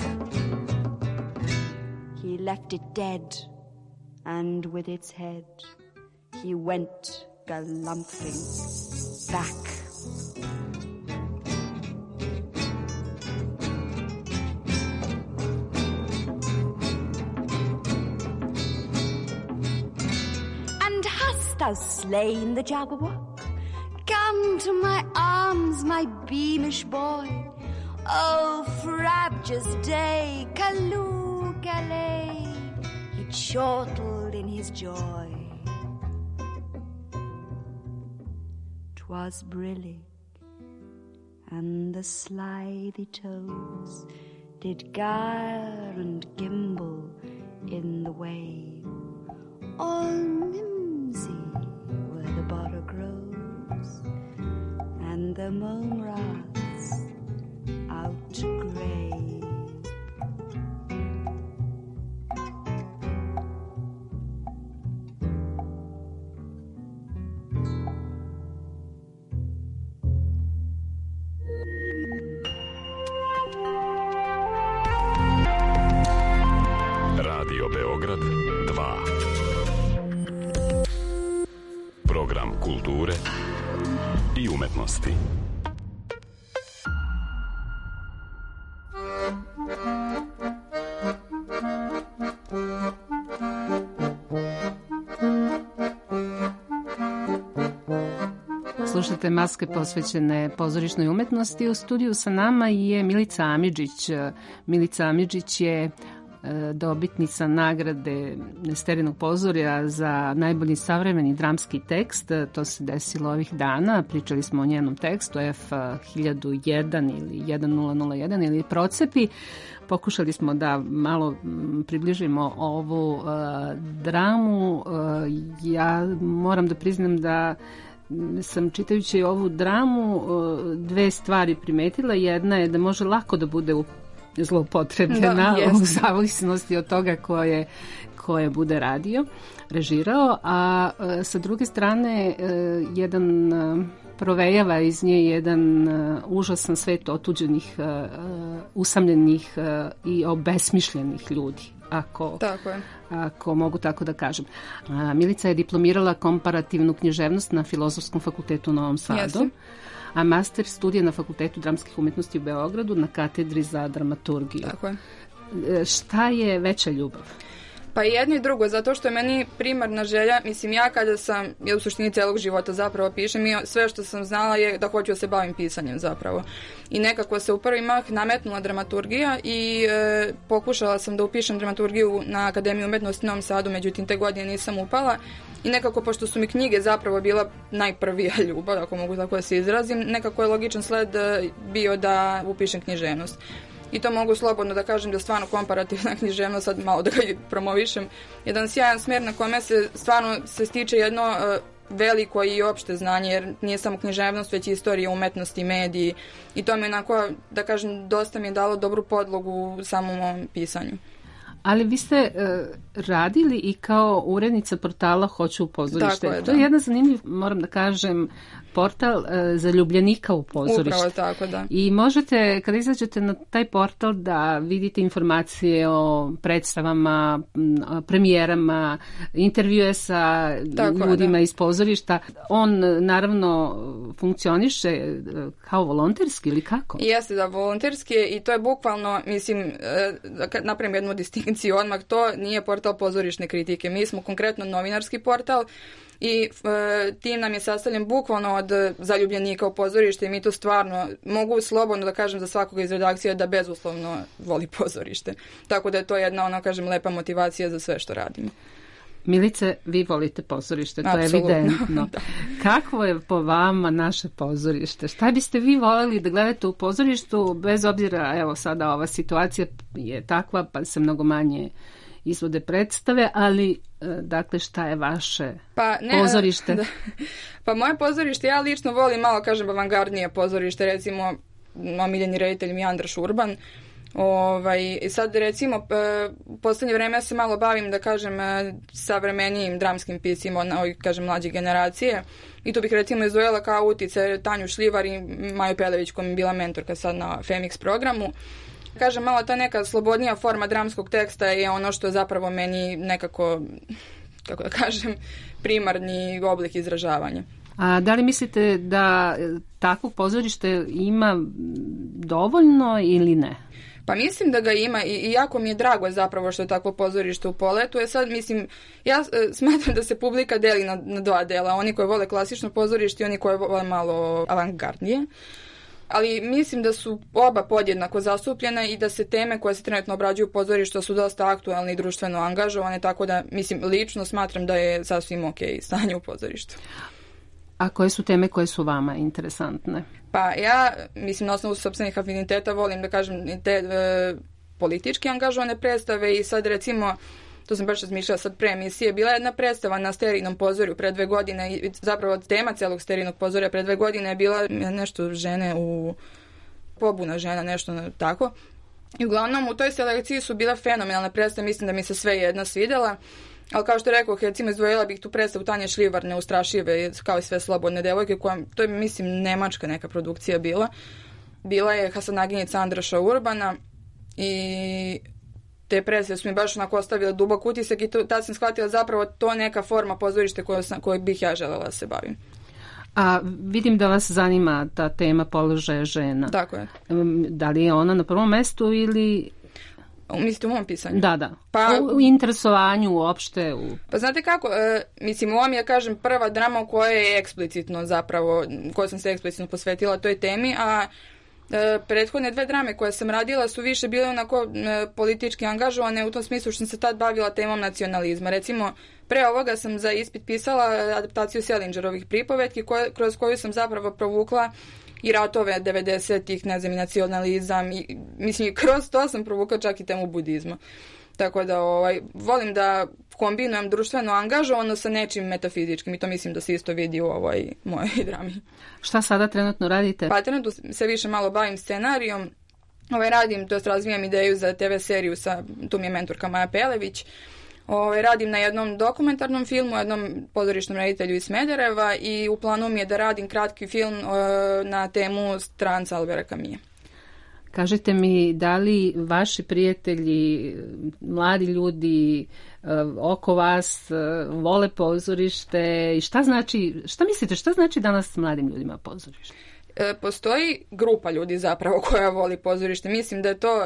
He left it dead, and with its head he went galumphing back. Thou slain the Jabberwock? Come to my arms, my beamish boy. Oh, frabjous day, Callooh Galley. He chortled in his joy. 'Twas brillig, and the slithy toves did gyre and gimble in the wave. All mimsy were the bottle groves, and the mome rats outgrabe. Radio Beograd 2. Program kulture i umetnosti. Slušate Maske posvećene pozorišnoj umetnosti. U studiju sa nama je Milica Amidžić. Milica Amidžić je dobitnica nagrade Sterinog pozorja za najbolji savremeni dramski tekst. To se desilo ovih dana. Pričali smo o njenom tekstu F1001 ili 1001 ili Procepi. Pokušali smo da malo približimo ovu dramu. Ja moram da priznam da sam čitajući ovu dramu dve stvari primetila. Jedna je da može lako da bude zloupotrebljena u zavisnosti od toga ko je bude režirao, a sa druge strane provejava iz nje jedan užasan svet otuđenih, usamljenih i obesmišljenih ljudi. Ako mogu tako da kažem. Milica je diplomirala komparativnu književnost na Filozofskom fakultetu u Novom Sadu, a master studija na Fakultetu dramskih umetnosti u Beogradu na katedri za dramaturgiju. Tako je. Šta je veća ljubav? Pa jedno i drugo, zato što je meni primarna želja, mislim ja kada sam, u suštini celog života zapravo pišem i sve što sam znala je da hoću da se bavim pisanjem zapravo. I nekako se u prvi mah nametnula dramaturgija i pokušala sam da upišem dramaturgiju na Akademiju umetnosti u Novom Sadu, međutim te godine nisam upala. I nekako, pošto su mi knjige zapravo bila najprvija ljubav, ako mogu tako da se izrazim, nekako je logičan sled bio da upišem književnost. I to mogu slobodno da kažem da stvarno komparativna književnost, sad malo da ga promovišem, jedan sjajan smer na kome se stvarno se stiče jedno veliko i opšte znanje, jer nije samo književnost, već i istorija umetnosti, mediji i to mi onako, da kažem, dosta mi je dalo dobru podlogu u samom ovom pisanju. Ali vi ste radili i kao urednica portala Hoću u pozorište. Tako je, to je jedan zanimljiv, moram da kažem, portal zaljubljenika u pozorište. Upravo tako, da. I možete, kada izađete na taj portal, da vidite informacije o predstavama, premijerama, intervjue sa ljudima iz pozorišta. On, naravno, funkcioniše kao volonterski ili kako? Jeste, da, volonterski je i to je bukvalno, mislim, da napravim jednu distinkciju odmah, to nije portal pozorišne kritike. Mi smo konkretno novinarski portal i tim nam je sastavljen bukvalno od zaljubljenika u pozorište i mi to stvarno mogu slobodno da kažem za svakoga iz redakcije da bezuslovno voli pozorište. Tako da je to jedna, ono kažem, lepa motivacija za sve što radimo. Milice, vi volite pozorište, to Apsolutno. je evidentno. Kakvo je po vama naše pozorište? Šta biste vi voljeli da gledate u pozorištu, bez obzira, evo sada ova situacija je takva, pa se mnogo manje izvode predstave, ali dakle šta je vaše pozorište? Pa moje pozorište, ja lično volim malo, kažem, avangardnije pozorište, recimo omiljeni reditelj mi je Andraš Urban. I sad recimo u poslednje vreme ja se malo bavim, da kažem, savremenijim dramskim piscima od ovih, kažem, mlađe generacije i tu bih recimo izdvojila kao utice Tanju Šljivar i Maju Pelević koja mi je bila mentorka sad na FMX programu. Kažem, malo ta neka slobodnija forma dramskog teksta je ono što je zapravo meni nekako, kako da kažem, primarni oblik izražavanja. A da li mislite da takvog pozorište ima dovoljno ili ne? Pa mislim da ga ima i jako mi je drago zapravo što je takvo pozorište u Poletu. Sad, mislim, ja smatram da se publika deli na dva dela. Oni koji vole klasično pozorište i oni koji vole malo avangardnije. Ali mislim da su oba podjednako zastupljene i da se teme koje se trenutno obrađuju u pozorištu su dosta aktualne i društveno angažovane, tako da, mislim, lično smatram da je sasvim okej stanje u pozorištu. A koje su teme koje su vama interesantne? Pa ja, mislim, na osnovu sopstvenih afiniteta volim da kažem te politički angažovane predstave i sad recimo, to sam baš razmišljala sad pre emisije, bila je jedna predstava na Sterijnom pozorju pre 2 godine i zapravo tema celog Sterijnog pozorja pre 2 godine je bila nešto žene pobuna žena, nešto tako. I uglavnom u toj selekciji su bila fenomenalne predstave, mislim da mi se sve jedna svidela. Ali kao što rekao, recimo izdvojila bih tu predstavu Tanje Šljivar, Neustrašive, kao i sve slobodne devojke, koja, to je, mislim, nemačka neka produkcija bila. Bila je Hasanaginjica Andraša Urbana i te predstave su mi baš onako ostavile dubok utisak i tad sam shvatila zapravo to neka forma pozorište koju bih ja želela da se bavim. A vidim da vas zanima ta tema položaja žena. Tako je. Da li je ona na prvom mestu ili... Mislite u mom pisanju? Da. Pa, u interesovanju uopšte. Pa znate kako, mislim, ovo mi je, kažem, prva drama u kojoj je eksplicitno zapravo, kojoj sam se eksplicitno posvetila toj temi, a Prethodne 2 drame koje sam radila su više bile onako politički angažovane u tom smislu što sam se tad bavila temom nacionalizma. Recimo, pre ovoga sam za ispit pisala adaptaciju Selingerovih pripovetki kroz koju sam zapravo provukla i ratove 90-ih, ne znam, i nacionalizam. Mislim, kroz to sam provukla čak i temu budizma. Tako da volim da kombinujem društveno angažovano sa nečim metafizičkim i to mislim da se isto vidi u ovoj mojoj drami. Šta sada trenutno radite? Pa trenutno se više malo bavim scenarijom. Radim, to jest razvijam ideju za TV seriju, tu mi je mentorka Maja Pelević. Radim na jednom dokumentarnom filmu, jednom pozorišnom reditelju iz Smedereva i u planu mi je da radim kratki film na temu stranca Albera Camusa. Kažite mi, da li vaši prijatelji, mladi ljudi oko vas vole pozorište i šta mislite, šta znači danas mladim ljudima pozorište? Postoji grupa ljudi zapravo koja voli pozorište. Mislim da je to,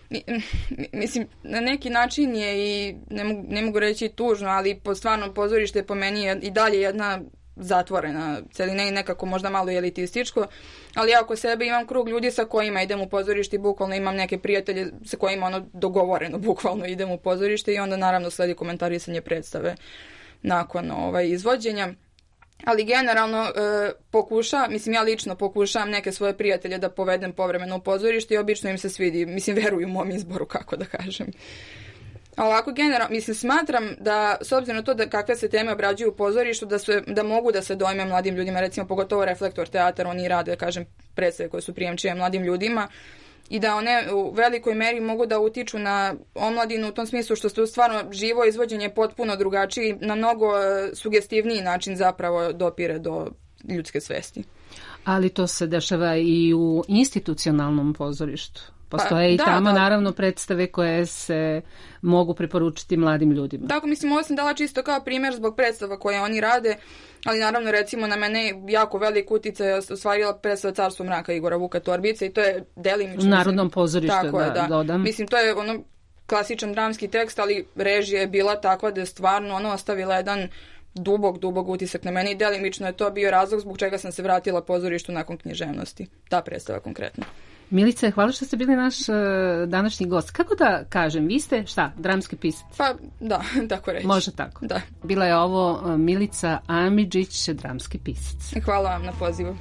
na neki način je i, ne mogu reći tužno, ali stvarno pozorište po meni je i dalje jedna zatvorena celina i nekako možda malo elitističko, ali ja oko sebe imam krug ljudi sa kojima idem u pozorište i bukvalno imam neke prijatelje sa kojima dogovoreno bukvalno idem u pozorište i onda naravno sledi komentarisanje predstave nakon izvođenja. Ali generalno ja lično pokušavam neke svoje prijatelje da povedem povremeno u pozorište i obično im se svidi, veruju u mom izboru, kako da kažem. A ovako generalno, smatram da, s obzirom na to da kakve se teme obrađuju u pozorištu, da mogu da se dojme mladim ljudima, recimo pogotovo Reflektor teatar, oni rade, predstave koje su prijemčive mladim ljudima i da one u velikoj meri mogu da utiču na omladinu u tom smislu što se stvarno živo izvođenje potpuno drugačiji, na mnogo sugestivniji način zapravo dopire do ljudske svesti. Ali to se dešava i u institucionalnom pozorištu. Postoje i tamo naravno predstave koje se mogu preporučiti mladim ljudima. Tako, ovo sam dala čisto kao primjer zbog predstava koje oni rade, ali naravno recimo na mene jako velik uticaj ostvarila predstava Carstvo mraka Igora Vuka Torbice i to je delimično... U Narodnom pozorištu, dodam. To je klasičan dramski tekst, ali režija je bila takva da je stvarno ostavila jedan dubog utisak na mene i delimično je to bio razlog zbog čega sam se vratila pozorištu nakon književnosti. Ta predstava konkretno. Milice, hvala što ste bili naš današnji gost. Kako da kažem, vi ste dramski pisac? Pa da, tako reći. Može tako. Da. Bila je ovo Milica Amidžić, dramski pisac. Hvala vam na pozivu.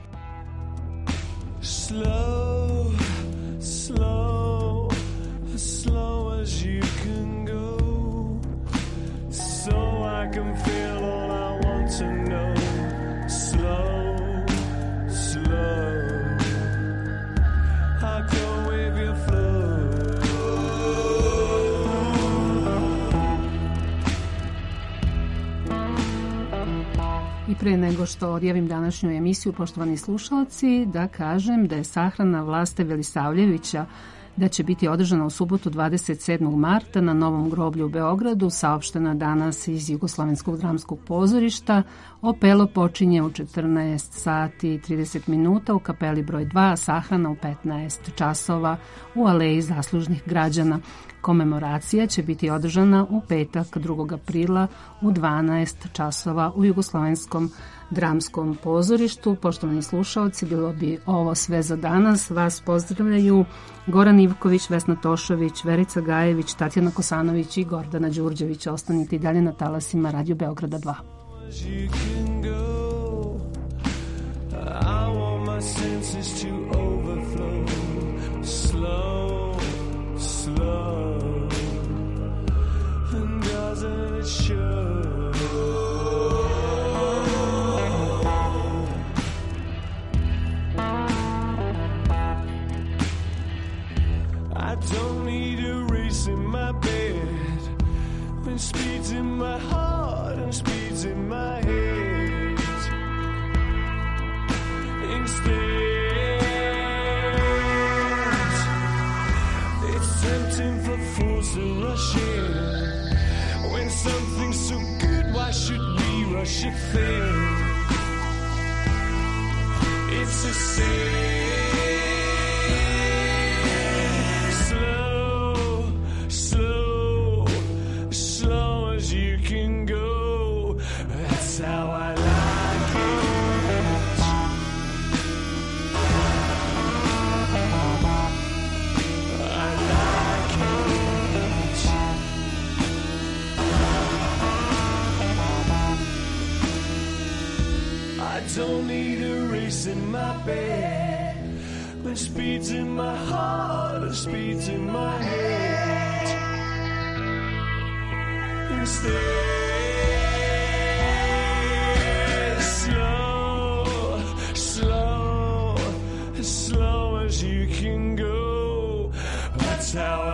Slow, slow, slow as you can go, so I can feel all I want to know. Slow, slow, I go with your flow. I pre nego što odjavim današnju emisiju, poštovani slušalci, da kažem da je sahrana Vlaste Velisavljevića da će biti održana u subotu 27. marta na Novom groblju u Beogradu, saopštena danas iz Jugoslovenskog dramskog pozorišta. Opelo počinje u 14 sati i 30 minuta u kapeli broj 2, sahrana u 15 časova u Aleji zaslužnih građana. Komemoracija će biti održana u petak 2. aprila u 12 časova u Jugoslovenskom dramskom pozorištu. Poštovani slušalci, bilo bi ovo sve za danas. Vas pozdravljaju Goran Ivković, Vesna Tošović, Verica Gajević, Tatjana Kosanović i Gordana Đurđević. Ostanite i dalje na talasima Radio Beograda 2. I don't need a race in my bed when speed's in my heart and speed's in my head. Instead, it's tempting for fools to rush in. When something's so good, why should we rush it thin? It's a sin. That's how I like it. race in my bed, when speed's in my heart and speed's in my head. Instead, slow, slow, as slow as you can go. That's how